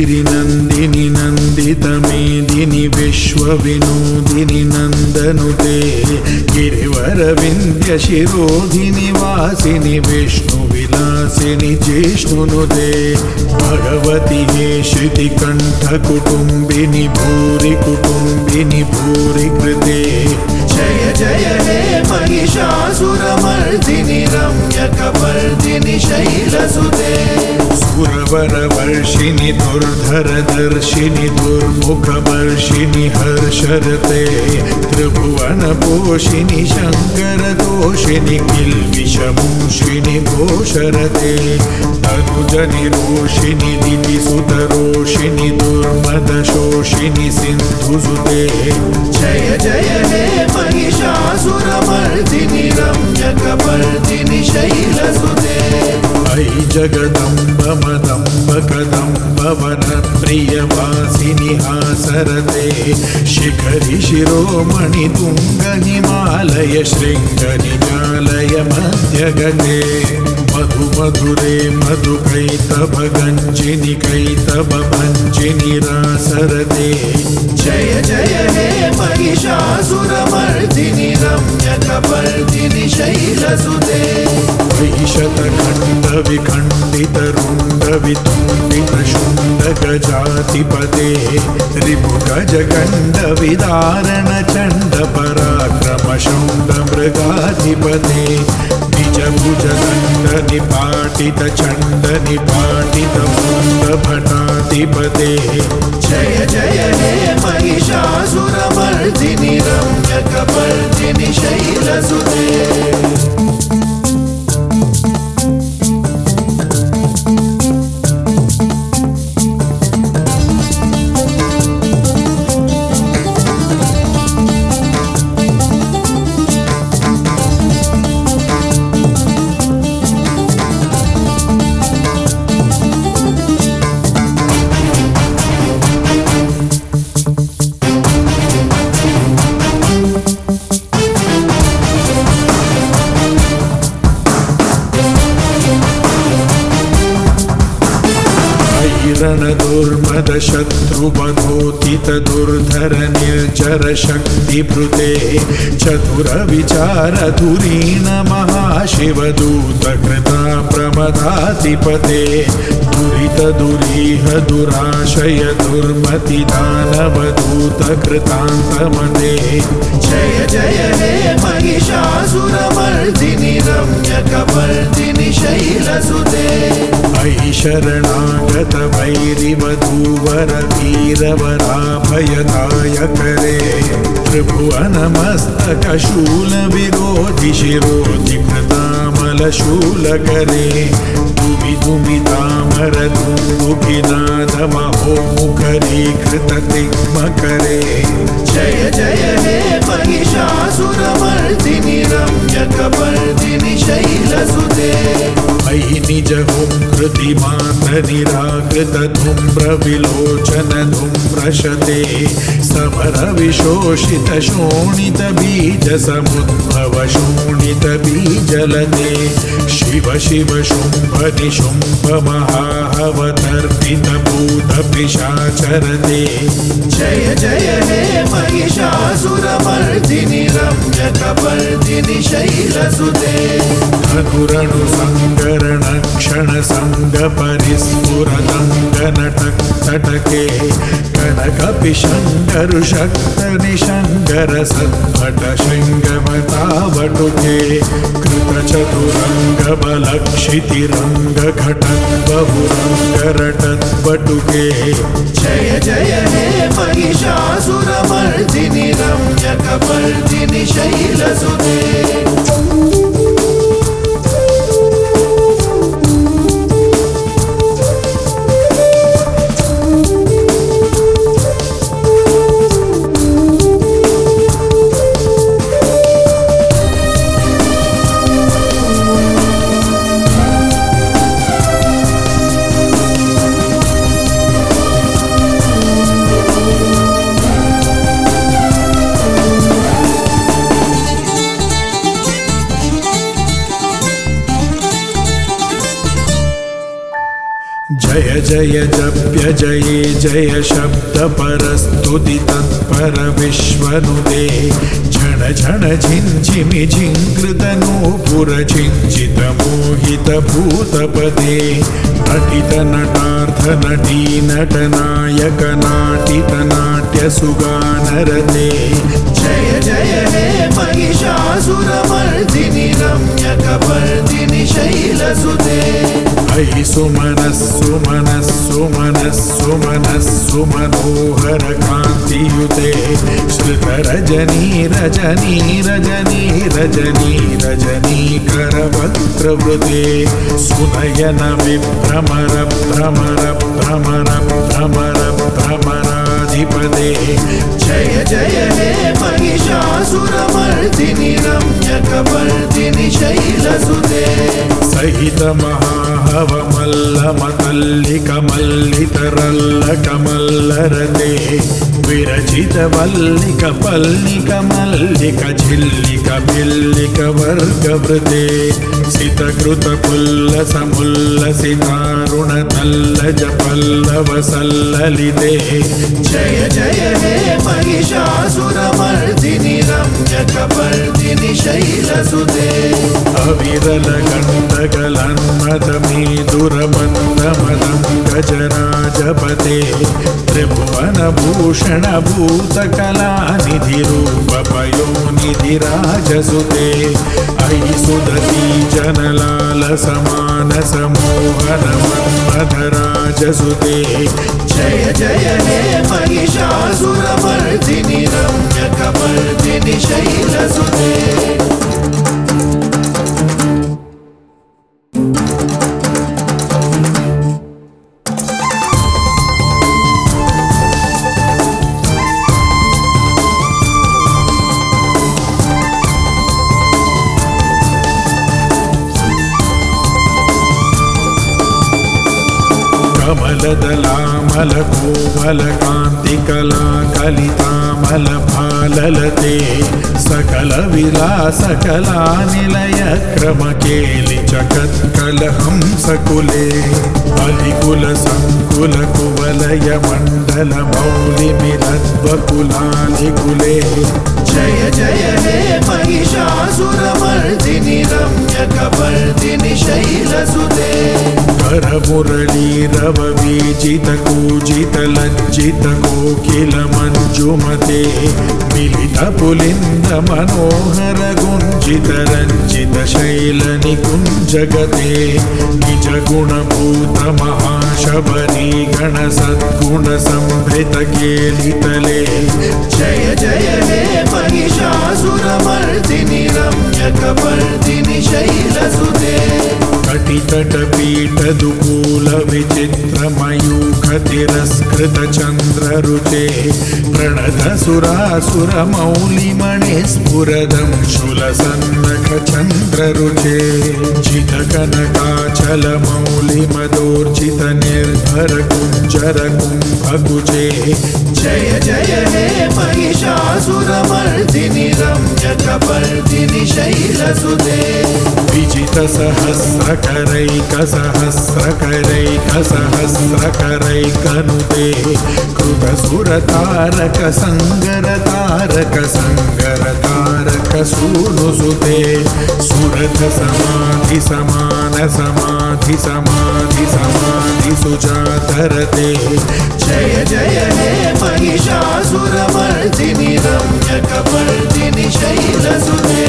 गिरिनन्दिनि नन्दितमेदिनि विश्वविनोदिनि नन्दनुते गिरिवरविन्द्यशिरोधिनि वासिनि विष्णुविलासिनि जिष्णुनुते भगवति हे श्रुतिकण्ठकुटुम्बिनि भूरि कुटुम्बिनि भूरि कृते जय जय हे महिषासुरमर्दिनि रम्यकपर्दिनि शैलसुते सुरवरवर्षिणि दुर्धरदर्शिनि दुर्मुखवर्षिणि हर्षरते त्रिभुवनपोषिणि शङ्करदोषिणि किल्बिषमूषिणि घोषरते तनुजनिरोषिणि दितिसुतरोषिणि दुर्मदशोषिणि सिन्धुसुते जय जय हे महिषासुरमर्दिनि रम्यकपर्दिनि शैलसुते अयि जगदम्ब मदम्ब कदम्ब वनप्रियवासिनि हासरते शिखरि शिरोमणि तुङ्ग हिमालय शृङ्गनिजालय मध्यगते मधु मधुरे मधुकैतव गञ्जिनि कैतव भञ्जिनि रासरते जय जय हे महिषासुरमर्दिनि रम्यकपर्दिनि शैलसुते शतखण्ड विखण्डित रुण्ड वितुण्डित शुण्ड गजाधिपते रिपुगज गण्ड विदारण चण्ड पराक्रम शौण्ड मृगाधिपते निज भुज दण्ड निपाटित चण्ड निपाटित मुण्ड भटाधिपते जय जय हे महिषासुरमर्दिनि रम्यकपर्दिनि शैलसुते दुर्मद शत्रुवधोतित दुर्धर निर्जर शक्तिभृते चतुर विचार धुरीण महाशिवदूत कृता प्रमदाधिपते दुरित दुरीह दुराशय दुर्मति दानवदूत कृतान्तमते जय जय हे महिषासुरमर्दिनि रम्यकपर्दिनि शैलसुते अयि शरणागत वैरिवधूवर वीरवराभयदायकरे त्रिभुवनमस्तकशूल विरोधि शिरोधि कृतामलशूलकरे दुमिदुमितामर दुन्दुभिनाद महोमुखरीकृत तिग्मकरे जय जय हे महिषासुरमर्दिनि रम्यकपर्दिनि शैलसुते अयि निज हुंकृति मातरिराकृत धूम्र विलोचन धूम्रशते समर विशोषित शोणित बीज समुद्भव शोणित बीजलते शिव शिव शुंभ निशुंभ महाहवतर्पित भूत पिशाचरते जय जय हे महिषासुरमर्दिनि रम्यकपर्दिनि शैलसुते धनुरणु संगरण क्षण संग परिस्फुरदंग नटक तटके कनक पिशंगर शक्त निशंगर सद्भट शृंगवतावटुके कृत चतुरंग बलक्षितिरंग घटक बहुरंग रटत बटुके जय जय हे महिषासुरमर्दिनि रम्यकपर्दिनि शैलसुते जय जय जप्य जये जय शब्द परस्तुति तत्पर विश्वनुते झण झण झिञ्झिमि झिङ्कृतनूपुर झिञ्झित मोहित भूतपदे नटित नटार्थ नटी नटनायक नाटित नाट्य सुगानरते जय जय हे महिषासुरमर्दिनि रम्यकपर्दिनि शैलसुते अयि सुमनस्सुमनस्सुमनस्सुमनस्सुमनोहर कान्तियुते श्रुतरजनी रजनी रजनी रजनी रजनीकरवक्त्रवृते सुनयन विभ्रमर भ्रमर भ्रमर भ्रमर भ्रमराधिपते जय जय हे महिषासुरमर्दिनि रम्यकपर्दिनि शैलसुते सहित महाहवमल्लमतल्लिकमल्लितरल्लकमल्लरते विरचित वल्लिक पल्लिक मल्लिक झिल्लिक बिल्लिक वर्गवृते सितकृत पुल्लसमुल्लसितारुण तल्लज पल्लव सल्ललिते जय जय हे महिषासुरमर्दिनि रम्यकपर्दिनि शैलसुते अविरल गण्डकलन्मदमेदुरमन्दमदं गजराजपते त्रिभुवन भूषण भूतकलानिधिरूपपयोनिधिराजसुते अयि सुदती जनलाल समान समोहन मन्मथराजसुते जय जय हे महिषासुरमर्दिनि रम्यकपर्दिनि शैलसुते कमलदलामल कोमल कान्तिकला कलितामल फाललते सकल विलास कला निलय क्रम केलि जगत्कल हंसकुले अलिकुल संकुल कुवलय मण्डल मौलि मिलद्वकुलालिकुले जय जय हे महिषासुरमर्दिनि रम्यकपर्दिनि शैलसुते कर मुरलीरव वीजित कूजित लज्जित कोकिल मंजुमते मिलित पुलिंद मनोहर गुंजित रंजित शैल निकुंजगते निज गुण भूत महाशबरी गण सद्गुण संभृत केलितले जय जय हे महिषासुरमर्दिनि रम्यकपर्दिनि शैलसुते कटितट पीठ दुकूल विचित्र मयूख तिरस्कृत चंद्र रुचे प्रणत सुरासुर मौलि मणि स्फुरदं शूल सन्नख चंद्र रुचे जित कनकाचल मौलि मदोर्जित निर्भर कुंजर कुंभकुचे जय जय हे महिषासुरमर्दिनि रम्यकपर्दिनि शैलसुते विजित सहस्रकरैक सहस्रकरैक सहस्रकरैकनुते कृतसुरतारक संगरतारक संगरतारक सूनुसुते सुरथ समाधि समान समाधि समाधि समाधि सुजातरते जय जय हे महिषासुरमर्दिनि रम्यकपर्दिनि शैलसुते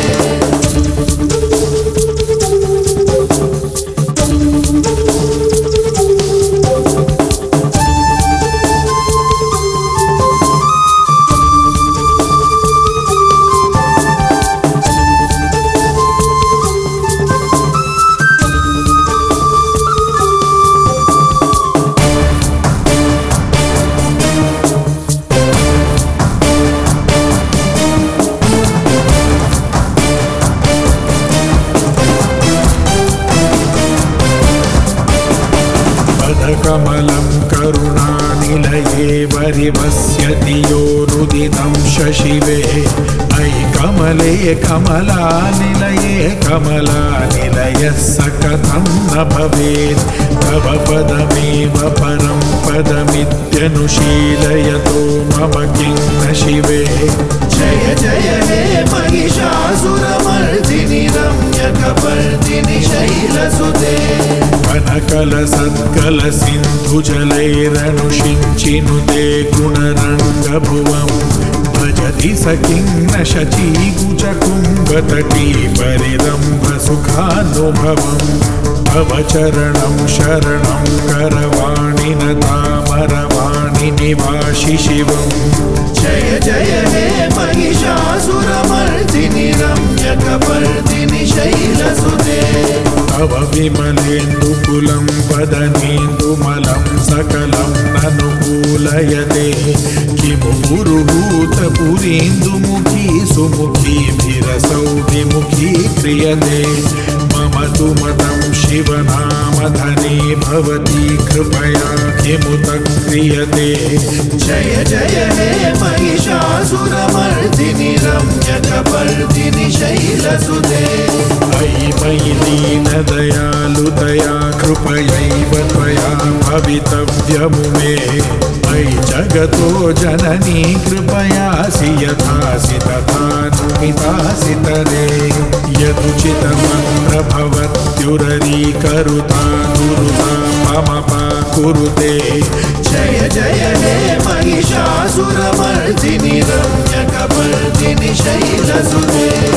निलये वरिवस्यति यो रुदितं शशिवे अयि कमले कमलानिलये कमलानिलयः स कथं न भवेत् तव पदमेव परं पदमित्यनुशीलयतो मम किं न शिवे जय जय हे महिषासुरमर्दिनि रम्यकपर्दिनि शैलसुते वनकलसत्कलसिन्धुजलैरनुषिञ्चिनुते गुणरङ्गभुवं भजति स किं न शचीकुचकुम्भतटी परिरम्भसुखानुभवम् तव चरणं शरणं करवाणि न तामरवाणि निवासि शिवम् जय जय हे महिषासुरमर्दिनि रम्यकपर्दिनि शैलसुते तव विमलेन्दुकुलं वदनेन्दुमलं सकलं ननुकूलयते किमु पुरुहूतपुरीन्दुमुखी सुमुखीभिरसौ विमुखी क्रियते मम तु मतं शिवनामधने भवती कृपया किमुत क्रियते जय जय हे महिषासुरमर्दिनि रम्यकपर्दिनि शैलसुते अयि मयि दीनदयालुतया कृपयैव त्वया भवितव्यमुमे मयि जगतो जननी कृपयासि यथासि तथानुमितासि तरे यदुचितमन्त्रभवत्युररीकरुता गुरुता ममपा कुरुते जय जय हे महिषासुरमर्दिनि रम्यकपर्दिनि शैलसुते